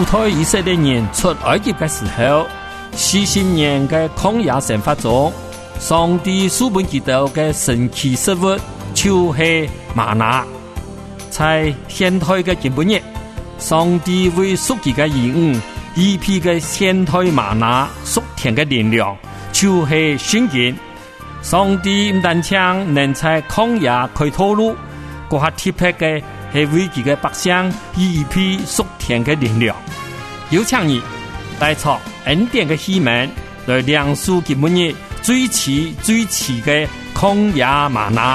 主推以色列人出埃及的时候，40年的曠野生活中，上帝赐本基督的神奇食物就是玛拿。在现代的今日，上帝为属己的义务一批的现代玛拿属天的力量，就是圣经。上帝唔单止能在曠野開道路，嗰下特別嘅係為佢嘅百姓一批屬天嘅力量。有請你帶出恩典嘅希望，來亮出佢每日最遲嘅曠野嗎哪。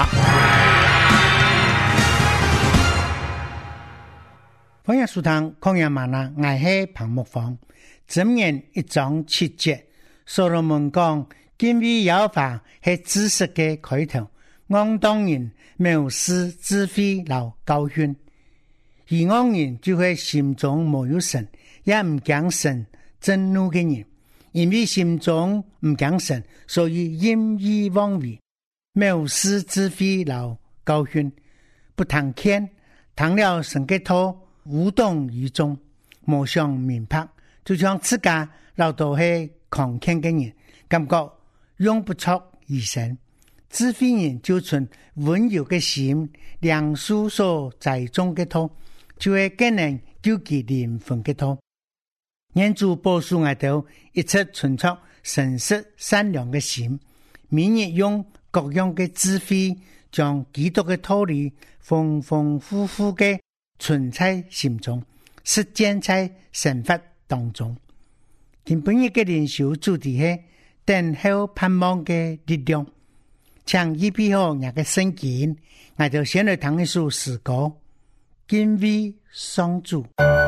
歡迎收聽曠野嗎哪，我係彭木芳。箴言1章7節，所羅門講。敬畏耶和華係知識嘅開頭，安當人藐視智慧和教訓。而安人就係心中沒有神，也唔驚神震怒嘅人，因為心中唔驚神，所以任意妄為，藐視智慧和教訓，不談天，談了神嘅道，無動於衷，無想明白，就像自家老到係狂傾嘅人，感覺用不出而生。智慧人就存溫柔嘅心，良書所栽種嘅土，就會更能救其靈魂嘅土。願主保守我哋一切存出誠實善良嘅心，每日用各樣嘅智慧，將基督嘅道理豐豐富富嘅存在心中，實踐在生活當中。今本日嘅靈修主題係等候盼望嘅力量，請預備好我嘅聖經，我就先來讀一首詩歌，敬畏上主。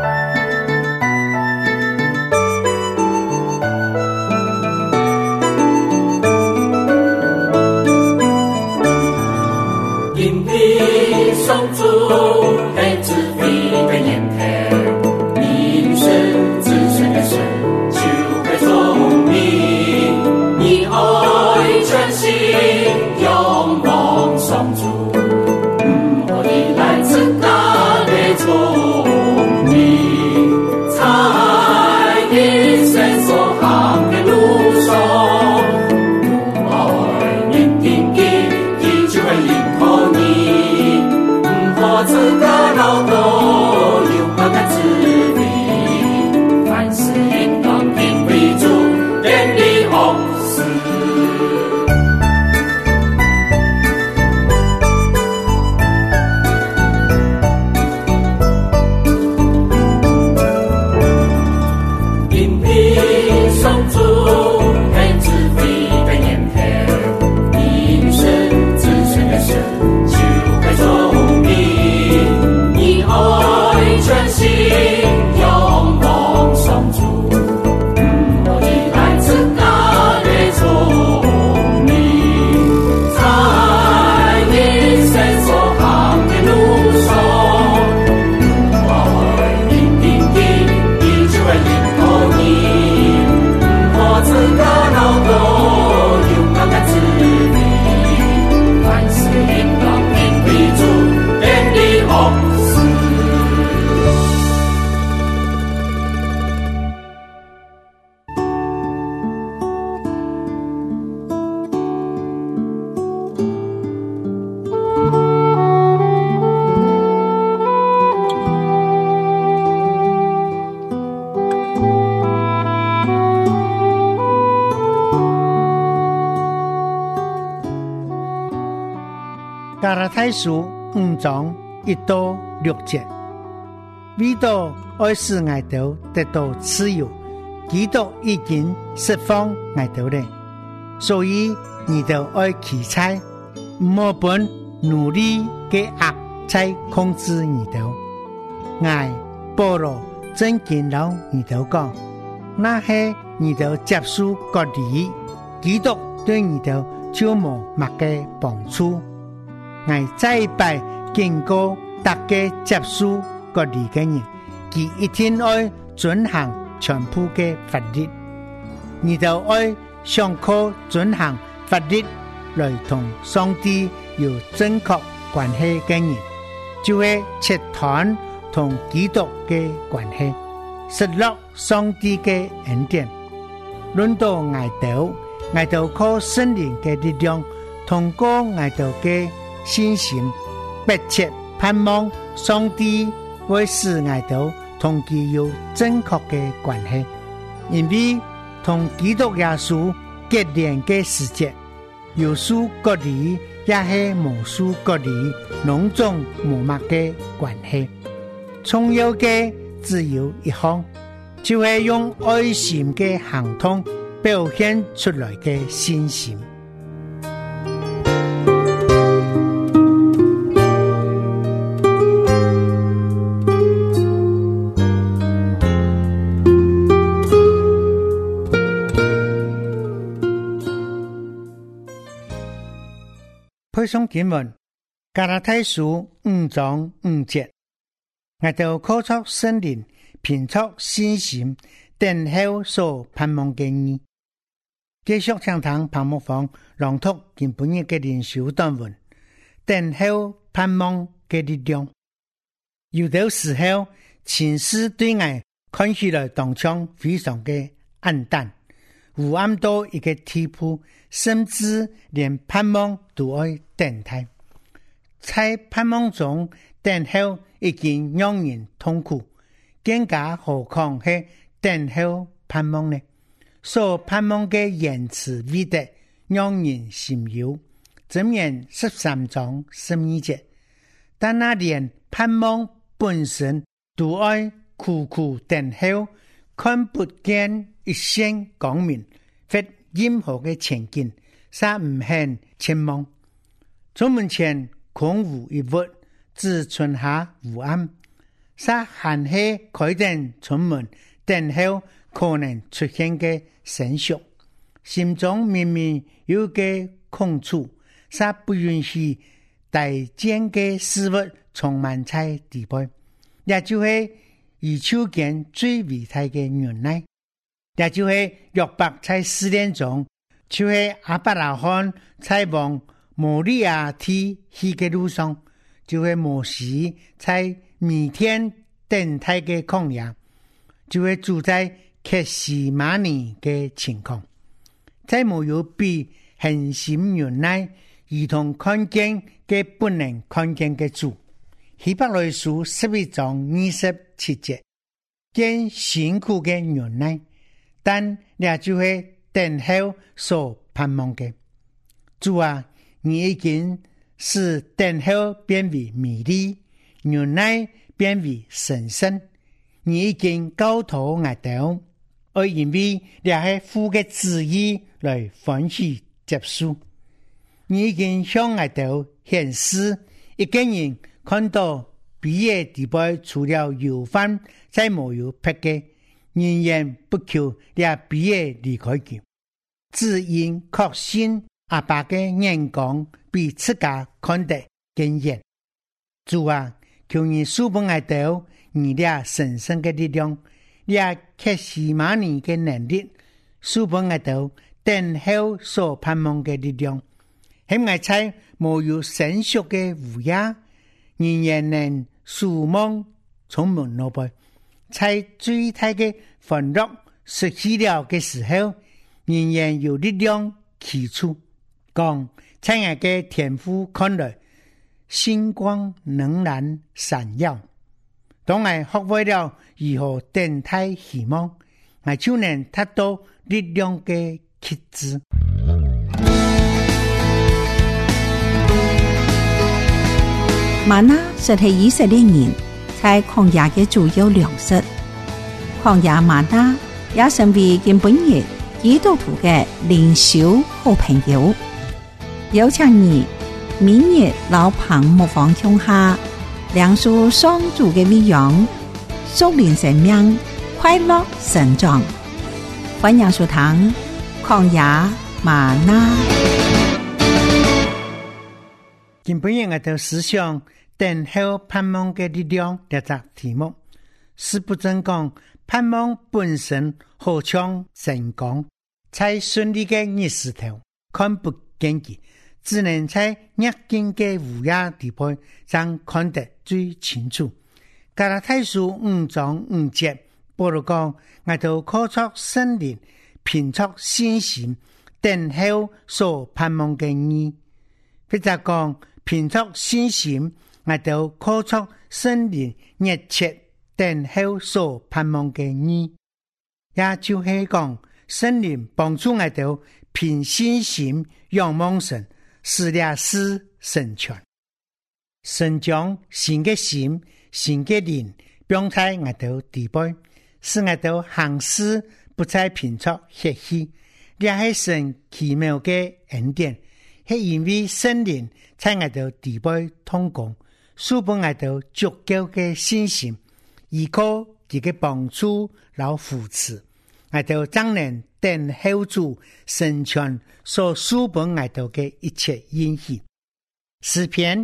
敬畏上主，係智慧嘅源頭，人生至聖嘅神，就係聰明。你愛全心仰望上主，唔可以來自家的聰明，在人生所行的路上，愛認定佢就會領導你，唔可自家勞動有我的智慧，凡事應當敬畏主，遠離惡。加拉太書5章1到6節，為到愛使我哋得到自由，基督已經釋放我哋了，所以你哋愛期待，唔好本努力嘅壓在控制你哋。我保羅真見到你哋講，那係你哋接受割禮，基督對你哋就冇乜嘅幫助。我再拜警告大家接受割禮嘅人，佢一定要遵行全部嘅法律。你就要上課遵行法律來同上帝有正確關係嘅人，就會切斷同基督嘅關係。 失落上帝的恩典。论到我哋靠聖靈嘅力量，通過我哋嘅信心，迫切盼望上帝會使我哋同佢有正確嘅關係，因為同基督耶穌結連嘅時節，有數隔離也係無數隔離濃重無密嘅關係。重要嘅只有一項，就係用愛心嘅行動表現出來嘅信心。配送經文加拉太書5章5節，我哋靠着聖靈憑着信心等候所盼望嘅義。繼續聽堂彭牧坊朗讀今本日嘅靈修短文，等候盼望嘅力量。有的時候情勢對我看起來當場非常嘅暗淡，黑暗到一個地步，甚至連盼望都要等待。在盼望中等候已經讓人痛苦，更加何況係等候盼望呢？所盼望嘅言辭偉大，讓人心憂。箴言13章12節，但那連盼望本身都要苦苦等候，看不見一線光明，或任何嘅前景，煞唔肯前望。出門前空無一物，只剩下黑暗，煞還係開燈出門等候可能出現嘅神蹟，心中明明有個空處，煞不允許大件嘅事物充滿在地背，也就係宇宙間最偉大嘅原來，也就係約伯在試煉中，就係亞伯拉罕在往摩利亞地去嘅路上，就係摩西在米甸等待嘅曠野，就係住在克西馬尼嘅情況，再沒有比恒心原來如同看見嘅不能看見嘅主。希伯來書11章27節，見辛苦嘅原來，但也就係等候所盼望嘅。主啊，你已經使等候變為美麗，原來變為神聖，你已經交託我哋，而因為你係父嘅旨意來歡喜接受，你已經向我哋顯示一個人看到比野地背除了有犯，再沒有撇嘅，仍然不求你比野離開佢，只因確信阿爸嘅眼光比自家看得更遠。主啊，求你賜俾我哋你倆神聖嘅力量，你克西馬尼嘅能力，賜俾我哋等候所盼望嘅力量，喺我猜沒有神屬嘅烏鴉，仍然能數望充滿腦背，在最大嘅歡樂失去了嘅時候，仍然有力量起初講，在我嘅天父看來，星光仍然閃耀。當我學會了如何等待希望，我就能達到力量嘅極致。 嗎哪實係以色列人在曠野嘅主要糧食，曠野嗎哪也成為今本日基督徒嘅靈修好朋友。有請你明日老彭牧坊鄉下梁樹雙主嘅力量，屬靈生命快樂成長。歡迎收聽曠野嗎哪。 今本日我哋思想等候盼望嘅力量呢個題目，是不正講盼望本身好像成功，在順利嘅日子頭看不見佢，只能在逆境嘅烏鴉地背上看得最清楚。加拉太書5章5節保羅講，我哋靠着聖靈，憑着信心，等候所盼望嘅義。或者講，憑着信心，我哋靠着聖靈，熱切等候所盼望嘅義。也就是講，聖靈幫助我哋憑信心仰望神，使了事成全。神將新嘅心、新嘅靈放在我哋地背，使我哋行事不再憑着血氣，這係神奇妙嘅恩典，係因為聖靈在我哋地背通工，使本我哋足夠嘅信心，依靠佢嘅幫助和扶持，我哋將能等候主成全所使本我哋嘅一切應許。詩篇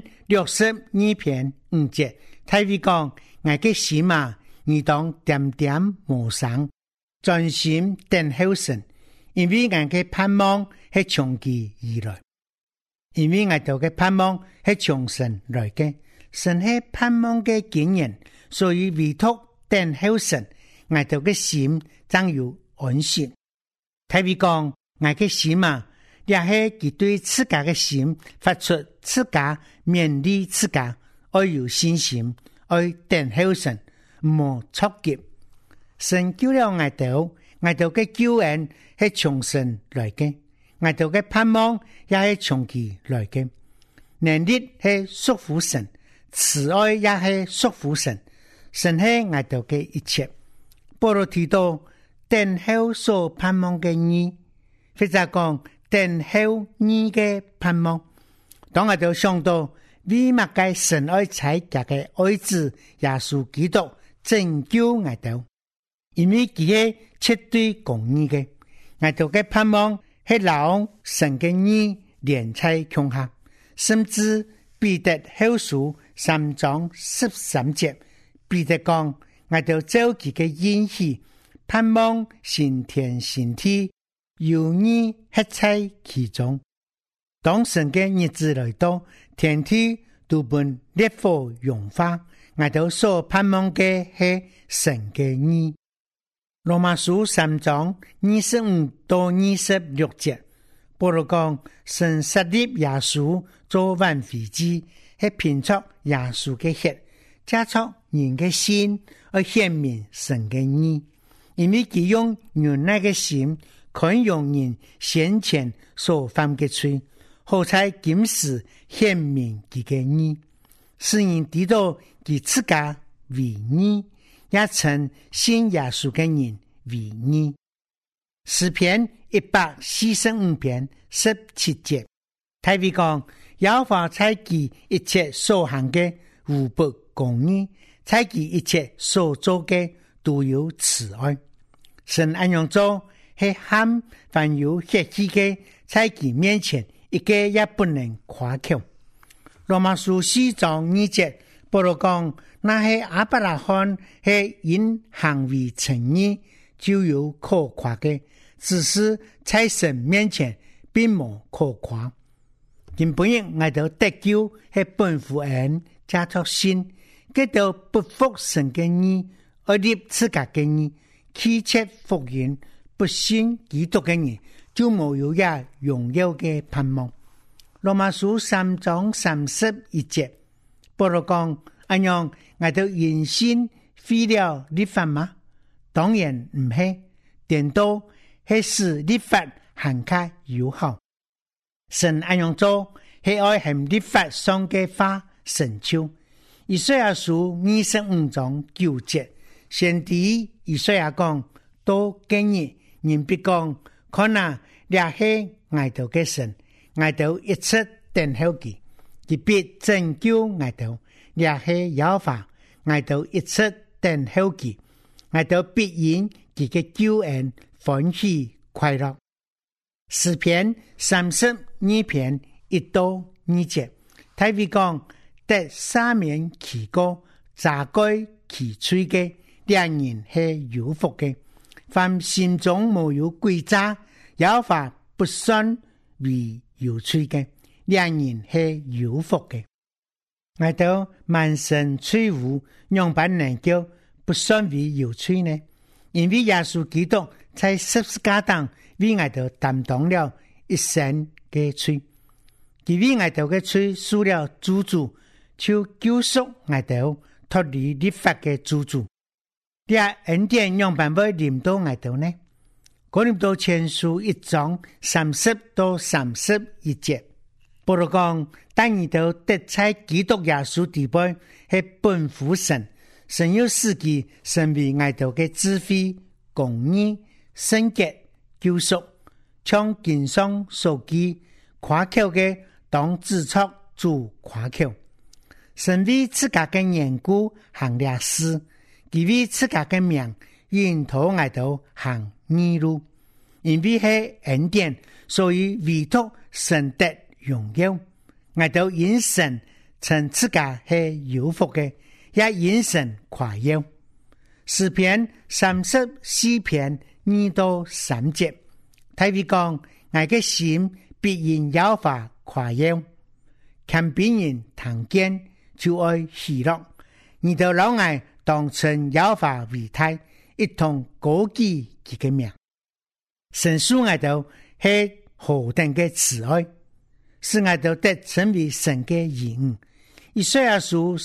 62篇5節，大衛講：我嘅心啊，你當點點無傷，專心等候神，因為我嘅盼望係從佢而來，因為我哋嘅盼望係從神來嘅，神係盼望嘅經驗，所以委託等候神，我哋嘅心將有安息。大衛講：我嘅心啊，也係佢對自家嘅心發出自家勉勵自家，愛有信心，愛等候神，唔錯急。神救了我哋嘅救恩係從神來嘅，我哋嘅盼望也係從佢來嘅。能力係屬乎神，慈愛也係屬乎神，神係我哋嘅一切。保羅提到等候所盼望嘅義，或者講等候義嘅盼望。當我哋想到為乜嘅神愛差佢嘅愛子耶穌基督拯救我哋，因為佢係絕對公義嘅，我哋嘅盼望係讓神嘅義連在胸下，甚至彼得後書3章13節，彼得講我哋照佢嘅應許，盼望新天新地，有義刻在其中。當神嘅日子來到，天地都本烈火融化，我哋所盼望嘅係神嘅義。羅馬書3章25到26節，保羅講神設立耶穌做挽回祭，係憑着耶穌嘅血，加出人嘅心，而顯明神嘅義。因為佢用人那個心，寬容人先前所犯嘅罪，好在今時顯明佢嘅義，使人知道佢自家為義，也稱信耶穌嘅人為義。詩篇145篇17節，大衛講：耶和華在佢一切所行嘅無不公義，在佢一切所做嘅都有慈愛。神安樣做，係喊凡有血氣嘅，在佢面前一個也不能誇口。羅馬書4章2節，保羅講：那係亞伯拉罕係因行為稱義，就有可誇嘅，只是在神面前並無可誇。今本日我哋得救係本乎恩，加作信，佢就不服神嘅義，而立自家嘅義，棄絕福音，不信基督嘅人，就冇有也榮耀嘅盼望。羅馬書3章31節，保羅講：安樣我哋因信廢了律法嗎？當然唔係，顛倒係使律法更加有效。神安樣做，係愛行律法上嘅話成就。以賽亞書25章9節，先知以賽亞講：到今日人必講，看啊，這係我哋嘅神，我哋一切等候佢，佢必拯救我哋。這係耶和華，我哋一切等候佢，我哋必因佢嘅救恩歡喜快樂。詩篇32篇1到2節，大衛講：得赦免其過，遮蓋其罪嘅，兩人係有福嘅。凡心中沒有詭詐，耶和華不算為有罪嘅，兩人係有福嘅。我哋滿身罪污，樣板能夠不算為有罪呢？ 因为耶穌基督在十字架上為我哋擔當了一生嘅罪，佢為我哋嘅罪受了咒詛，就救贖我哋脫離律法嘅咒詛。這恩典樣辦會臨到我哋呢？哥林多前書1章30到31節，保羅講：但你哋得在基督耶穌地位係本乎神，神有使佢成為我哋嘅智慧、公義、聖潔、救贖，像經上所記，誇口嘅當指出主誇口。神為自家嘅緣故行了事，佢為自家嘅名引導我哋行義路。因為係恩典，所以委託神得榮耀。我哋因神稱自家係有福嘅，也因神誇耀。詩篇34篇2到3節，大衛講：我嘅心必因耶和華誇耀，看別人聽見就愛喜樂。你哋老愛當稱耶和華為大，一同高舉佢嘅名。神屬我哋係何等嘅慈愛，使我哋得成為神嘅兒女。以賽亞書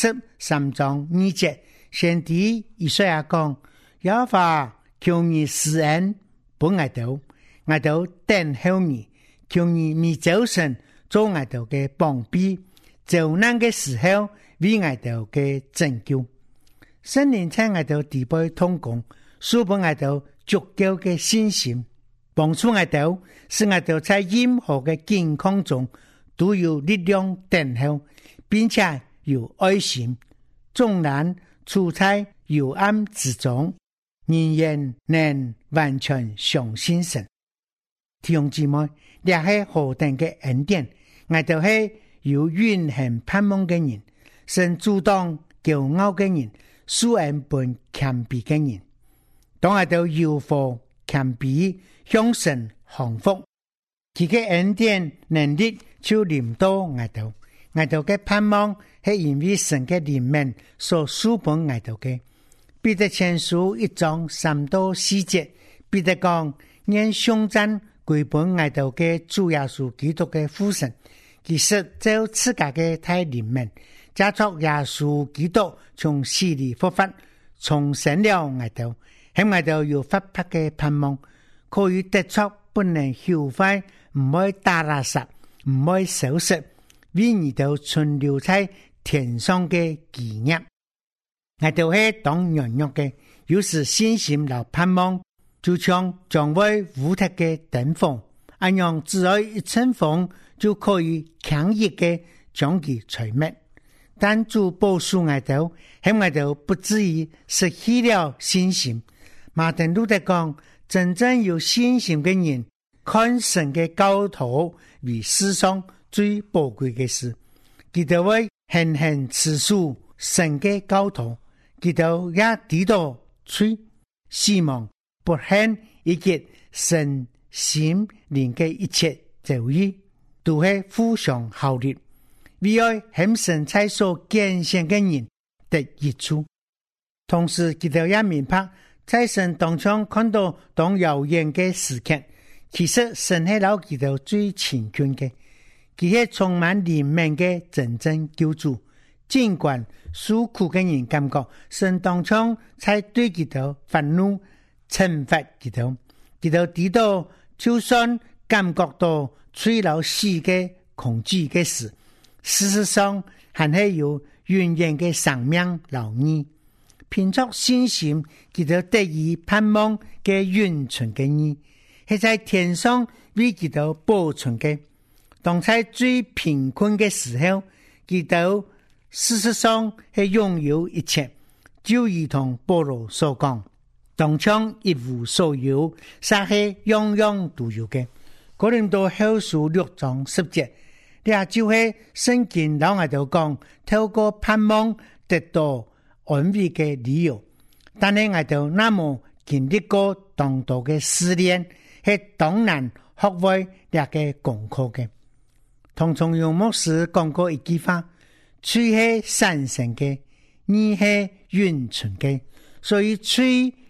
33章2節，先知以賽亞講：耶和華求你施恩本我哋等候你，求你咪早晨做我哋嘅膀臂，遭難嘅時候為我哋嘅拯救。聖靈在我哋地背同工，賜俾我哋足夠嘅信心，幫助我哋，使我哋在任何嘅境況中都有力量等候，並且有愛心，縱然處在幽暗之中，仍然能完全相信神。弟兄姊妹，這係何等嘅恩典！我哋係有永恆盼望嘅人，神阻擋驕傲嘅人，施恩本謙卑嘅人。當我哋要服謙卑，向神降服，佢嘅恩典能力就臨到我哋。我哋嘅盼望係因為神嘅憐憫所賜俾我哋嘅。彼得前書1章3到4節，彼得講：願頌讚歸本我哋嘅主耶穌基督嘅父神，其實就自家嘅大憐憫，加作耶穌基督從死裡復活，重生了我哋，喺我哋有發拍嘅盼望，可以得出不能朽壞，唔可以打垃圾，唔可以消失，為你哋存留在天上嘅紀念。我哋係當軟弱嘅，有時信心和盼望，就像將會烏特嘅燈風，按樣只要一陣風就可以強烈嘅將其吹滅。但主保守我哋，喺我哋不至於失去了信心。馬丁路德講：真正有信心嘅人，看神嘅教徒為世上最寶貴嘅事，佢哋會狠狠持守神嘅教徒，佢哋也抵到罪，希望不恨以及神心靈嘅一切造詣，都係互相效力，為愛向神才所揀選嘅人得益處。同時佢哋也明白，在神當中看到當遙遠嘅時刻，其實神係老佢哋最親近嘅，佢係充滿憐憫嘅真正救主。儘管受苦嘅人感覺神當中才對佢哋憤怒懲罰佢哋，佢哋知道就算感覺到衰老死嘅恐懼嘅事，事實上還係有永遠嘅生命留意。憑着信心，佢哋得以盼望嘅永存嘅義，係在天上為佢哋保存嘅。當在最貧困嘅時候，佢哋事實上係擁有一切，就如同保羅所講：當將一無所有，實係樣樣都有嘅。哥林多後書6章10節，呢就係聖經老我哋講，透過盼望得到安慰嘅理由。但係我哋那麼經歷過當道嘅試煉，係當然學會呢個功課嘅。唐崇榮牧師講過一句話：罪係神聖嘅，義係永存嘅，所以罪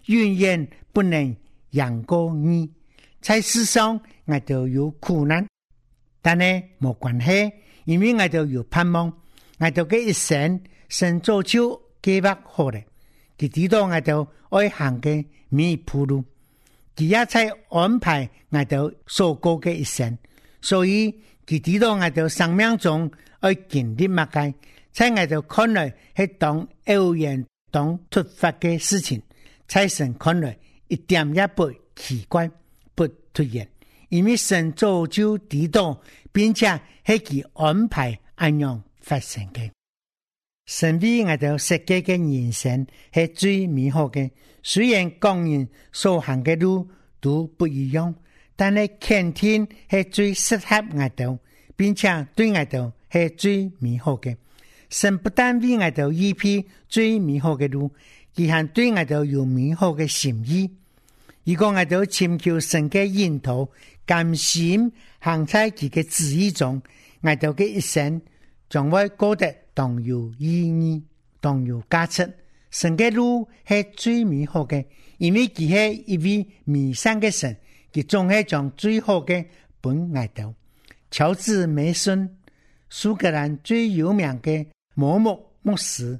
永远不能贏過義。在世上我哋有苦難，但係冇關係，因為我哋有盼望。我哋嘅一生神早就計劃好了，佢知道我哋愛行嘅每一步路，佢也在安排我哋所過嘅一生，所以佢知道我哋生命中愛經歷乜嘅，在我哋看來係當偶然當突發嘅事情，在神看來一點也不奇怪不突然，因為神早就知道，並且係佢安排咁樣發生嘅。神為我哋設計嘅人生係最美好嘅，雖然各人所行嘅路都不一樣，但係肯定係最適合我哋，並且對我哋係最美好嘅。神不但為我哋預備最美好嘅路，而還對我哋有美好嘅心意。如果我哋尋求神嘅引導，甘心行在佢嘅旨意中，我哋嘅一生將會過得當有意義，當有價值。神嘅路係最美好嘅，因為佢係一位美善嘅神，佢總係將最好嘅本我哋。喬治梅遜，蘇格蘭最有名嘅牧師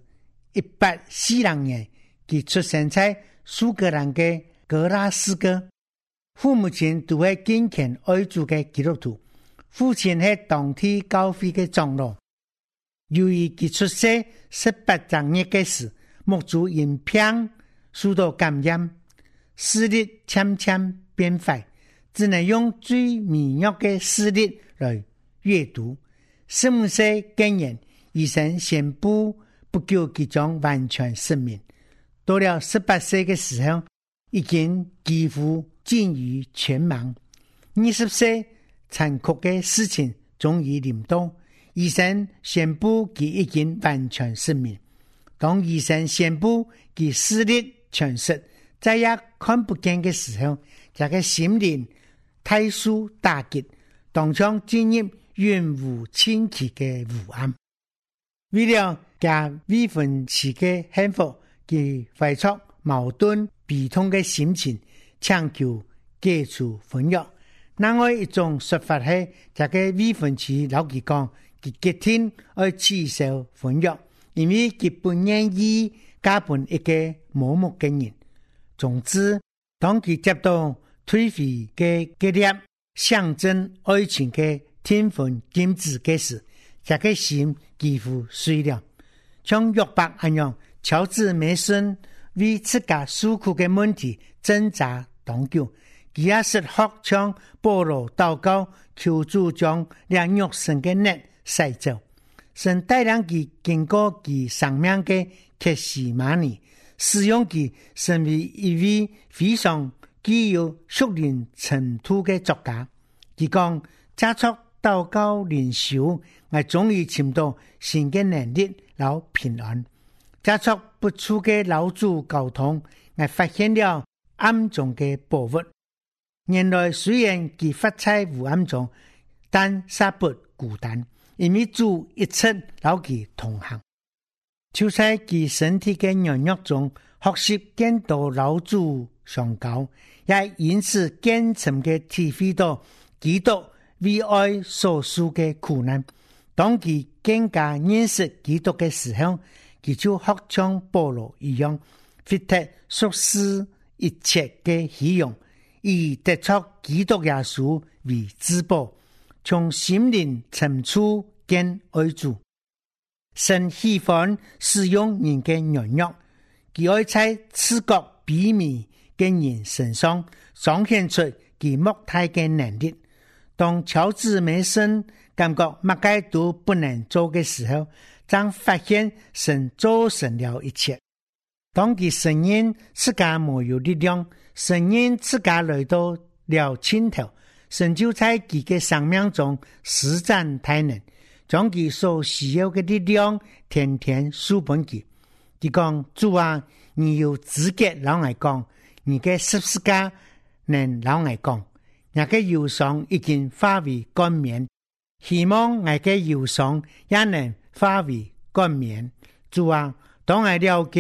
，1840年，佢出生在蘇格蘭嘅格拉斯哥，父母親都係敬虔愛主嘅基督徒，父親係當地教會嘅長老。由於佢出世18正月嘅時，牧主因病受到感染，視力漸漸變壞，只能用最微弱嘅視力來閱讀。14歲竟然醫生宣布不久佢將完全失明。到了18歲嘅時候，已經幾乎近於全盲。20歲殘酷嘅事情終於臨到，醫生宣布佢已經完全失明。當醫生宣布佢視力全失，再也看不見嘅時候，這個心靈大受打擊，當場進入永無清氣嘅黑暗。為了加未婚妻嘅幸福，佢懷出矛盾悲痛嘅心情，強求解除婚約。另外一種說法係，這個未婚妻老佢講，佢決定要取消婚約，因為佢不願意嫁俾一個盲目嘅人。總之，當佢接到退回嘅結業，象徵愛情嘅天婚金子嘅時，這個心幾乎碎了。像約伯一樣，喬治梅遜為自家訴苦嘅問題掙扎當久，佢也是學像保羅禱告，求主將兩肉身嘅孽洗走。神帶領佢經過佢生命嘅客西馬尼，使用佢成為一位非常具有屬靈程度嘅作家。佢講，加速禱告靈修，我終於尋到新嘅能力和平安。加速不出嘅老主溝通，我發現了暗中嘅寶物。原來雖然佢發在黑暗中，但卻不孤單，因為主一直與佢同行。就在佢身體嘅軟弱中，學習見到老主相交，也因此堅沉嘅體會到基督為愛所受嘅苦難。當佢更加認識基督嘅時候，佢就學像保羅一樣，撇脫俗世一切嘅虛榮，以得出基督耶穌為至寶，從心靈深處見愛主。神喜歡使用人嘅軟弱，佢愛在自覺卑微嘅人身上彰顯出佢莫大嘅能力。當喬治梅遜感覺乜嘢都不能做嘅時候，將發現神做成了一切。當佢承認自家沒有力量，承認自家來到了盡頭，神就在佢嘅生命中施展大能，將佢所需要嘅力量天天賜俾佢。佢講，主啊，你有資格老我講，你嘅十字架能老我講，我嘅憂傷已經化為冠冕，希望我嘅憂傷也能化為冠冕。主啊，當我了解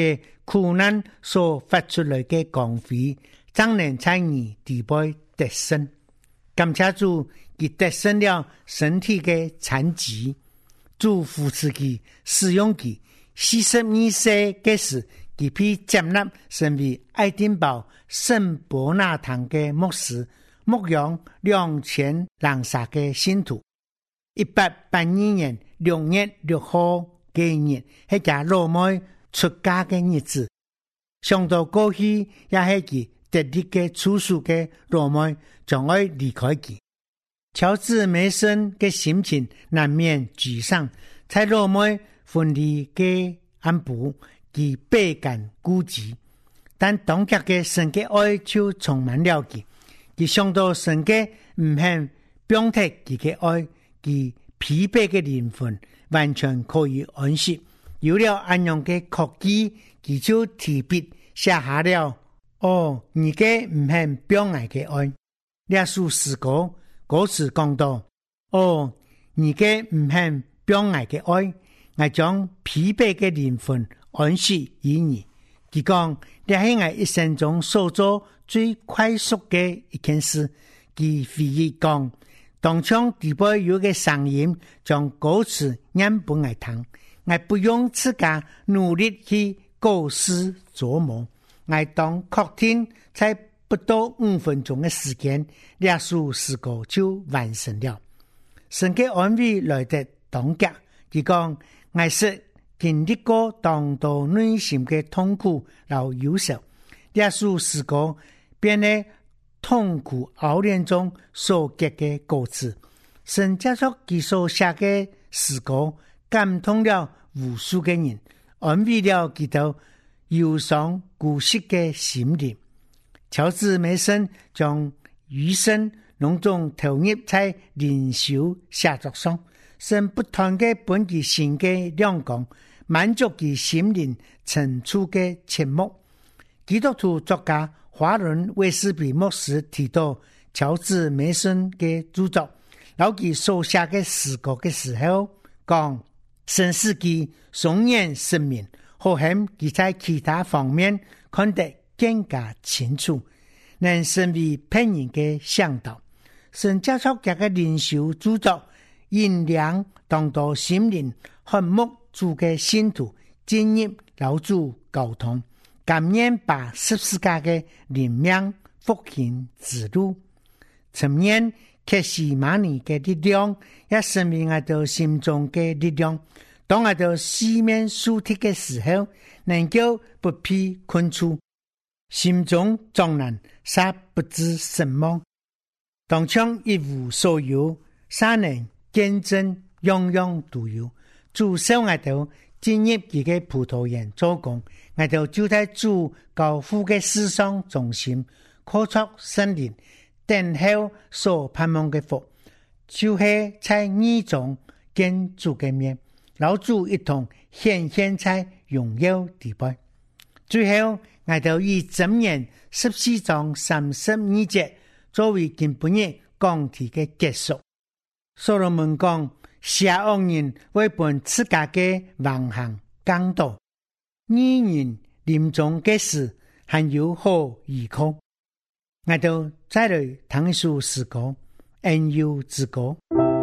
苦难所發出來的光輝，怎能在你地位得勝？感謝主，佢得勝了身體的殘疾，主扶持佢，使用佢。42歲嘅時，佢被接納成為愛丁堡聖伯納堂嘅牧師，牧養2000人撒嘅信徒。1882年6月6號嘅日，係佢老妹出家嘅日子。想到過去也係佢得力嘅處屬嘅老妹將會離開佢，喬治梅森嘅心情難免沮喪。在老妹分離嘅安撫，佢倍感孤寂。但當刻嘅神嘅愛就充滿了佢，佢想到神嘅唔肯表達佢嘅愛，佢疲憊嘅靈魂完全可以安息。有了安樣嘅確據，佢就提筆寫下了你嘅唔肯表達嘅愛。這首詩歌歌詞講到你嘅唔肯表達嘅愛，我將疲憊嘅靈魂安息於你。佢講，這是我一生中所做最快速嘅一件事。佢回憶講，當場地背有個聲音將歌詞念俾我聽，我不用自家努力去構思琢磨，我當確定在不到5分鐘嘅時間，這首詩歌就完成了。神嘅安慰來得當刻，佢講，我是經歷過當到內心嘅痛苦和憂愁，這首詩歌變喺痛苦熬煉中所結嘅果子。神接觸佢所寫嘅詩歌，感動了無數嘅人，安慰了佢哋憂傷孤寂嘅心靈。喬治梅森將餘生隆重投入在靈修寫作上，神不斷嘅本其新嘅亮光，滿足其心靈深處嘅切慕。基督徒作家華倫威斯比牧師提到喬治梅森嘅著作，老佢所寫嘅詩歌嘅時候，講神使佢雙眼失明，好像佢在其他方面看得更加清楚，能成為別人嘅向導。神接觸這個靈修著作，引領當到心靈渴慕主嘅信徒進入老主溝通，甘願把十字架嘅靈命復興之路，尋驗克西馬尼嘅力量，也成為我哋心中嘅力量。當我哋四面樹敵嘅時候，能夠不被困住，心中壯難，煞不知什麼。當將一無所有，煞能見證樣樣都有。主受我哋進入佢嘅葡萄園做工，我哋就在主高呼嘅思想中心，靠出聖靈，等候所盼望嘅福，就是在義中見主嘅面，老主一同顯現在榮耀地位。最後，我哋以箴言14章32節作為今本日講題嘅結束。所羅門講，邪惡人為本自家嘅橫行更多，義人臨終嘅事還有好依靠。我哋再來聽一首詩歌，恩友之歌。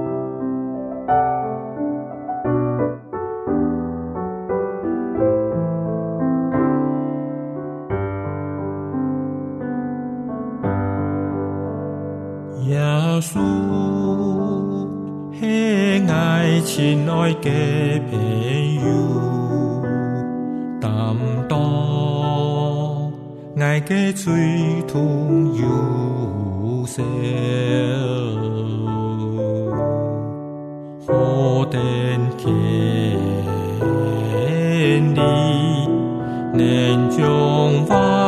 耶穌係我親愛嘅朋友，擔當我嘅最痛憂愁，何等堅立，能將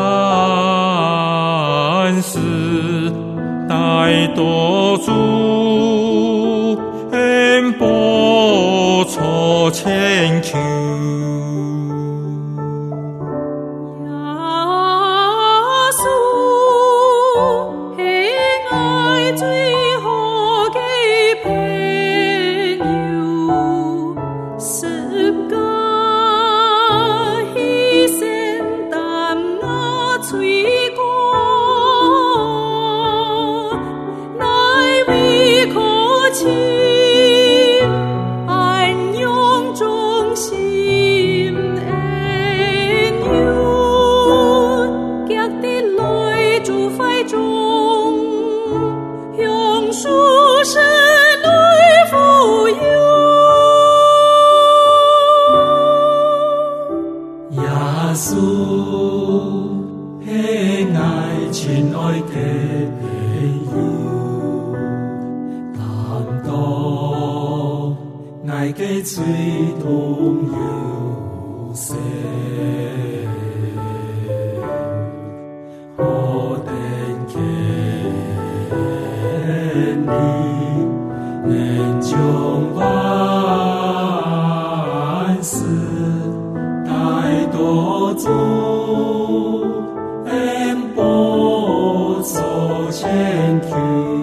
萬事帶到主恩報錯千秋。 十架犧牲吹動幽聲，我定見你，能將萬事帶到主，恩保守千秋。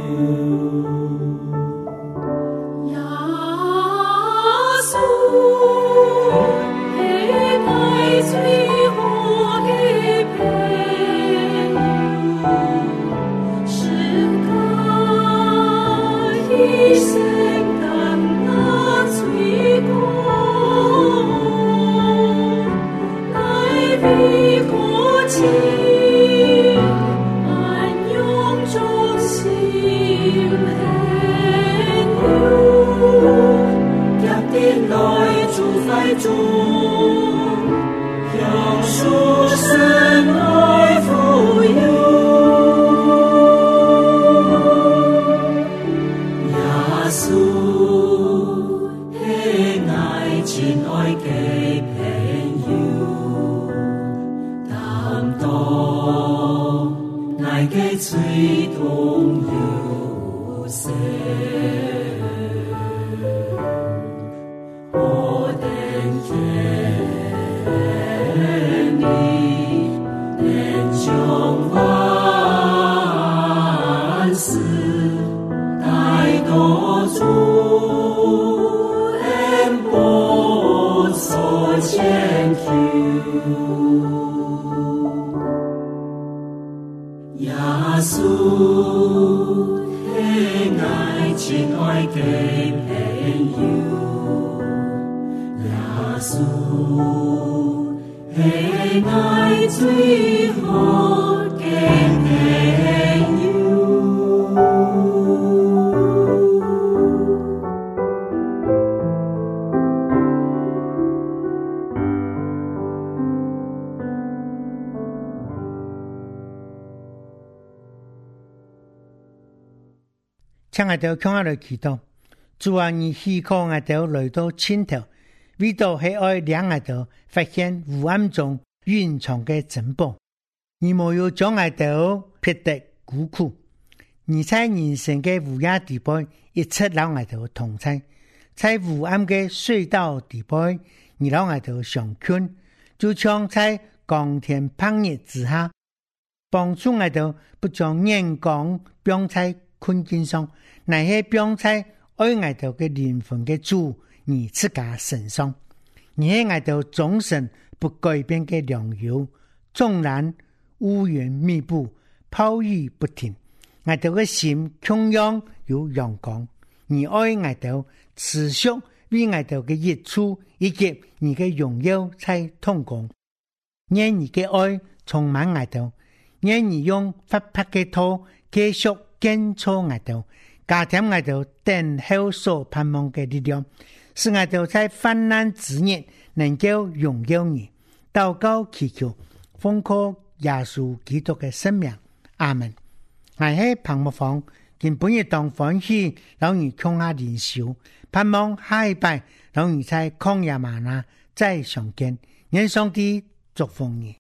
請我哋向我哋祈禱，主啊，你希望我哋來到前頭，為到係愛讓我哋發現黑暗中蘊藏嘅珍寶，你冇要將我哋撇得孤苦，你在人生嘅烏鴉地背一直讓我哋同在，在黑暗嘅隧道地背，你讓我哋上困，就像在光天白日之下，幫助我哋不將眼光放在困境上，乃係放在愛我哋嘅靈魂嘅主你自家身上。你係我哋終身不改變嘅良友，縱然烏雲密布，暴雨不停，我哋嘅心同樣有陽光。你愛我哋持續為我哋嘅益處以及你嘅榮耀在同工，願你嘅愛充滿我哋，願你用發拍嘅土繼續建造我哋，加添我哋等候所盼望嘅力量，使我哋在患難之日能夠榮耀你。禱告祈求，奉靠耶穌基督嘅聖名，阿門。我係彭木芳，今本日當歡喜，讓你共下靈修，盼望下一拜，讓你在曠野嗎哪再相見。願上帝祝福你。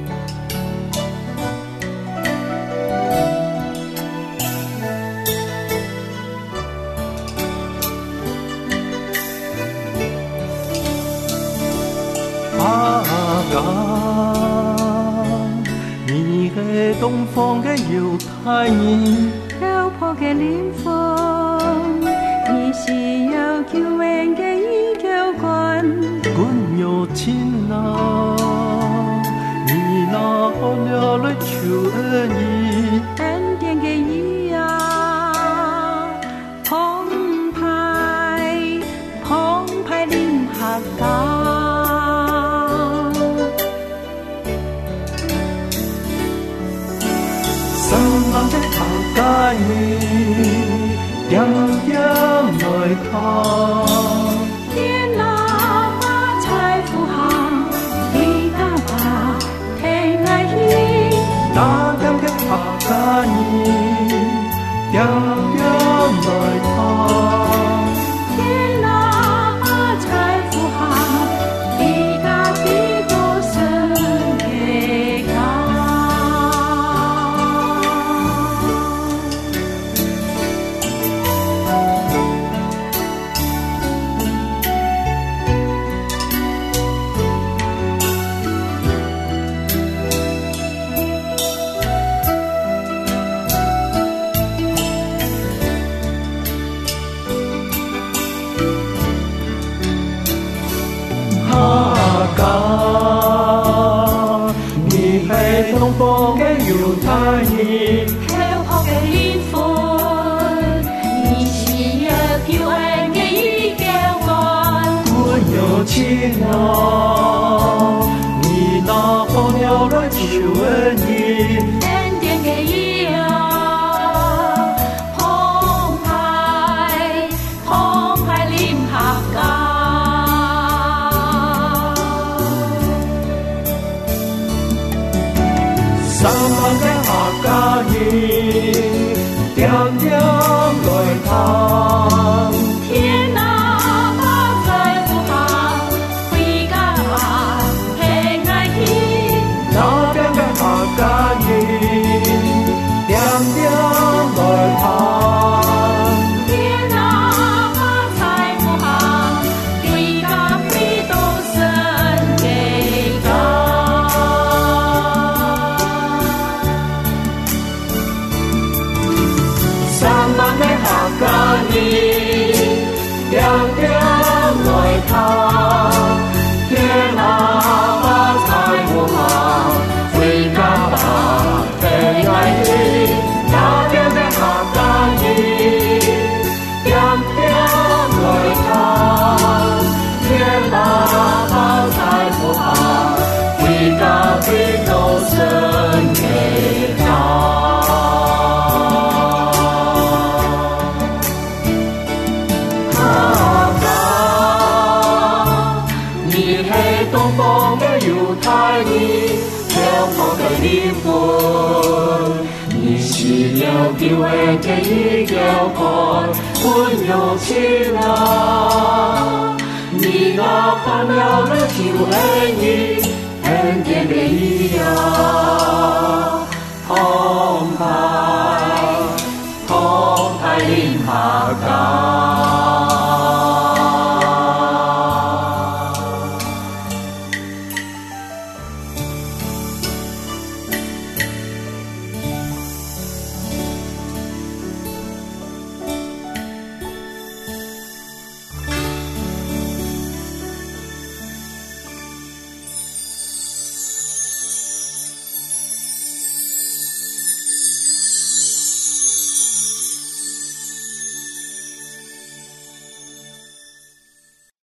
你係東方嘅猶太人， 漂泊嘅靈魂，你是有救恩嘅依靠冠， 君有情啊，你那可了來求恩義， 恩典嘅義啊，澎湃臨下港。 愛你點點來看， 天哪馬才富行，地大把天愛意， 那點嘅拍假你點點來看， 天哪馬才東方嘅猶太人， 漂泊嘅靈魂，你是要救恩嘅依舊愛。 歡有親啊，你那放了來求恩人， 恩典嘅意啊，澎湃臨合家。 三萬嘅客家人，點點來談。 天啊，把在呼喊，回家吧，平安天。 那邊嘅客家人，點點來談。 天啊，把在呼喊，回家回到神嘅家。 三萬嘅客家人，點點來談。天啊，把在呼喊，回家吧，平安天。那邊嘅客家人，點點來談。天啊，把在呼喊，回家回到神嘅家。東方嘅猶太人，漂泊嘅靈魂，你是要救恩嘅依舊愛，歡有親啊，你那放了了救恩人，恩典嘅意